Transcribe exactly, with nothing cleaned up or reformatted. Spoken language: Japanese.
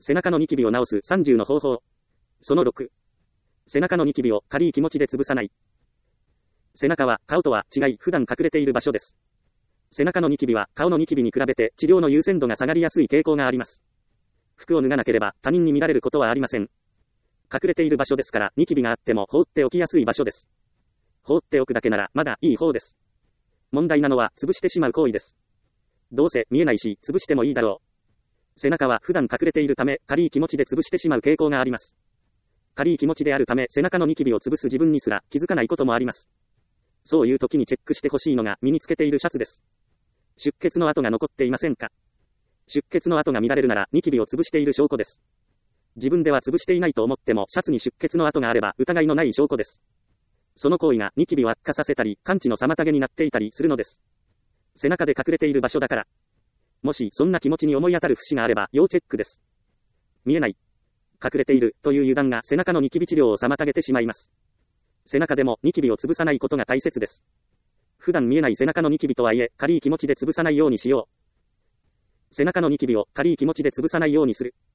背中のニキビを治すさんじゅうの方法。そのろく。背中のニキビを軽い気持ちで潰さない。背中は顔とは違い普段隠れている場所です。背中のニキビは顔のニキビに比べて治療の優先度が下がりやすい傾向があります。服を脱がなければ他人に見られることはありません。隠れている場所ですからニキビがあっても放っておきやすい場所です。放っておくだけならまだいい方です。問題なのは潰してしまう行為です。どうせ見えないし潰してもいいだろう。背中は普段隠れているため軽い気持ちで潰してしまう傾向があります。軽い気持ちであるため背中のニキビを潰す自分にすら気づかないこともあります。そういう時にチェックしてほしいのが身につけているシャツです。出血の跡が残っていませんか？出血の跡が見られるならニキビを潰している証拠です。自分では潰していないと思ってもシャツに出血の跡があれば疑いのない証拠です。その行為がニキビを悪化させたり完治の妨げになっていたりするのです。背中で隠れている場所だから。もしそんな気持ちに思い当たる節があれば要チェックです。見えない、隠れているという油断が背中のニキビ治療を妨げてしまいます。背中でもニキビを潰さないことが大切です。普段見えない背中のニキビとはいえ軽い気持ちで潰さないようにしよう。背中のニキビを軽い気持ちで潰さないようにする。